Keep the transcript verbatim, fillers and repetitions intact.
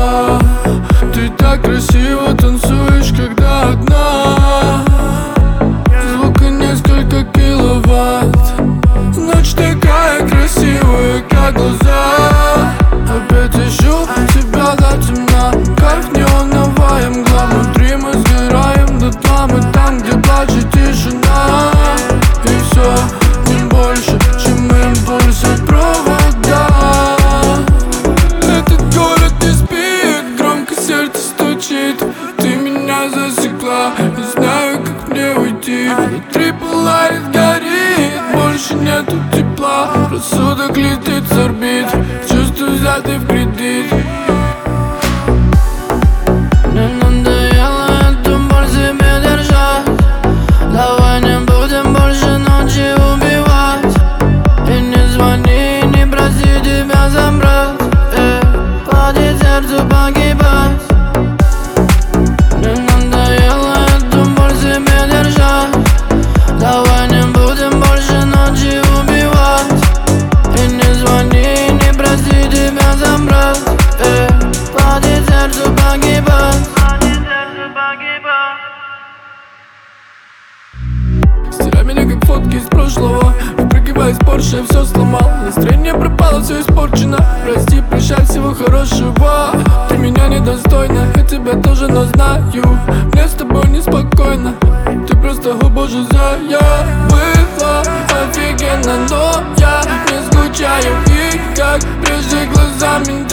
глаза. Ты так красиво танцуешь, когда одна. Звука несколько киловатт. Ночь такая красивая, как глаза. Опять ищу тебя до темна. Кайф неоновая мгла. Внутри мы сгораем дотла. Мы там, где плачет тишина. И все не больше, чем импульс от провода. Этот город не спит, громко сердце стучит. Ты меня засекла, не знаю, как мне уйти. Внутри пылает, горит, больше нету тепла. Рассудок летит с орбит, чувства взяты в кредит. Мне надоело эту боль себе держать. Давай не будем больше ночи убивать. И не звони, не проси тебя забрать. э, Хватит сердцу погибать. Мне надоело эту боль себе держать. Давай не будем больше ночи убивать. И не звони, не проси тебя забрать. э, Хватит сердцу погибать. Стирай меня, как фотки из прошлого. Выпрыгивая из Порше, я все сломал. Настроение пропало, все испорчено. Прости, прощай, всего хорошего. Ты меня недостойна, я тебя тоже, но знаю. Мне с тобой неспокойно. Ты просто, о боже, зая. Было офигенно, но я не скучаю. И как прежде глазами